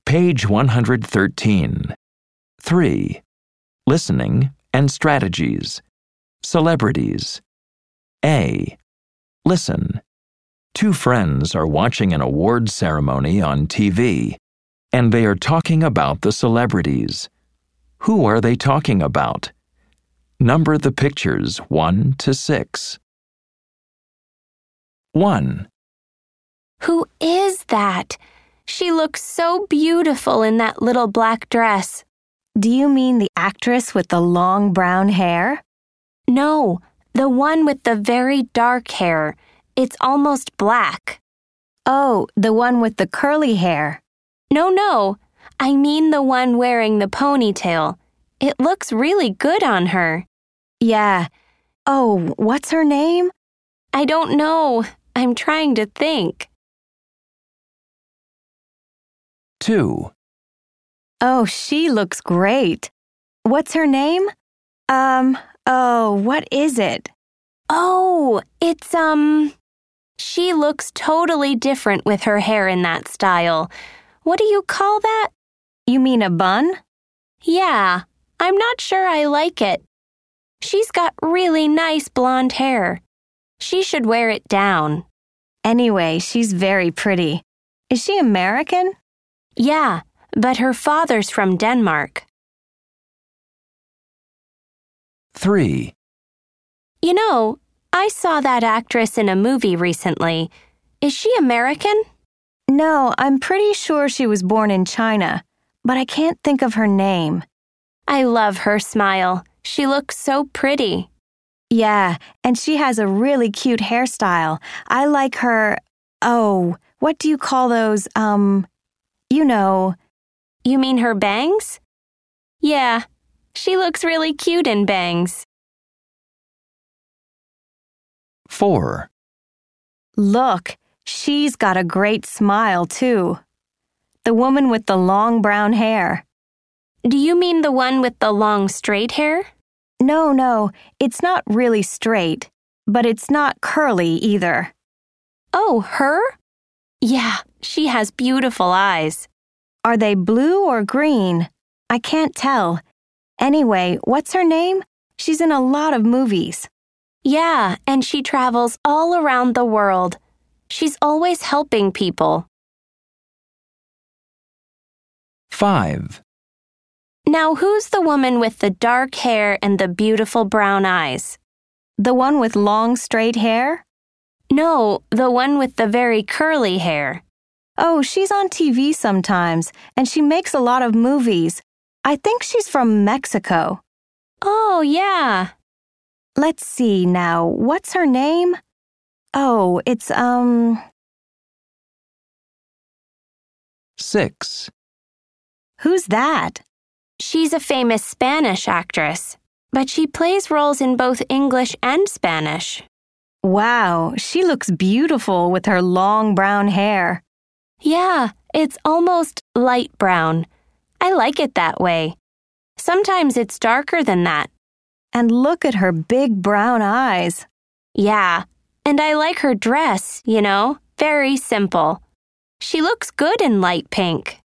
Page 113. 3. Listening and strategies. Celebrities. A. Listen. Two friends are watching an awards ceremony on TV, and they are talking about the celebrities. Who are they talking about? Number the pictures 1 to 6. 1. Who is that? She looks so beautiful in that little black dress. Do you mean the actress with the long brown hair? No, the one with the very dark hair. It's almost black. Oh, the one with the curly hair. No, I mean the one wearing the ponytail. It looks really good on her. Yeah. Oh, what's her name? I don't know. I'm trying to think. 2. Oh, she looks great. What's her name? What is it? Oh, it's, She looks totally different with her hair in that style. What do you call that? You mean a bun? Yeah, I'm not sure I like it. She's got really nice blonde hair. She should wear it down. Anyway, she's very pretty. Is she American? Yeah, but her father's from Denmark. 3. You know, I saw that actress in a movie recently. Is she American? No, I'm pretty sure she was born in China, but I can't think of her name. I love her smile. She looks so pretty. Yeah, and she has a really cute hairstyle. I like her, what do you call those, you know. You mean her bangs? Yeah, she looks really cute in bangs. 4. Look, she's got a great smile, too. The woman with the long brown hair. Do you mean the one with the long straight hair? No, it's not really straight, but it's not curly either. Oh, her? Yeah, she has beautiful eyes. Are they blue or green? I can't tell. Anyway, what's her name? She's in a lot of movies. Yeah, and she travels all around the world. She's always helping people. 5. Now, who's the woman with the dark hair and the beautiful brown eyes? The one with long straight hair? No, the one with the very curly hair. Oh, she's on TV sometimes, and she makes a lot of movies. I think she's from Mexico. Oh, yeah. Let's see now, what's her name? Oh, it's, 6. Who's that? She's a famous Spanish actress, but she plays roles in both English and Spanish. Wow, she looks beautiful with her long brown hair. Yeah, it's almost light brown. I like it that way. Sometimes it's darker than that. And look at her big brown eyes. Yeah, and I like her dress, very simple. She looks good in light pink.